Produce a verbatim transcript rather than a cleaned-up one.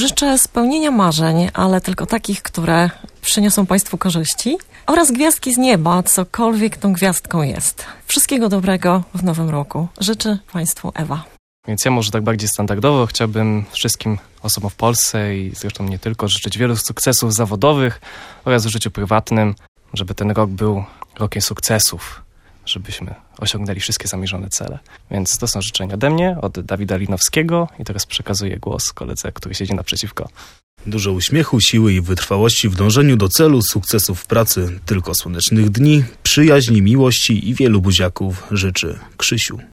Życzę spełnienia marzeń, ale tylko takich, które przyniosą Państwu korzyści, oraz gwiazdki z nieba, cokolwiek tą gwiazdką jest. Wszystkiego dobrego w nowym roku. Życzę Państwu Ewa. Więc ja może tak bardziej standardowo chciałbym wszystkim osobom w Polsce i zresztą nie tylko życzyć wielu sukcesów zawodowych oraz w życiu prywatnym, żeby ten rok był rokiem sukcesów, żebyśmy osiągnęli wszystkie zamierzone cele. Więc to są życzenia ode mnie, od Dawida Linowskiego i teraz przekazuję głos koledze, który siedzi naprzeciwko. Dużo uśmiechu, siły i wytrwałości w dążeniu do celu, sukcesów w pracy, tylko słonecznych dni, przyjaźni, miłości i wielu buziaków życzy Krzysiu.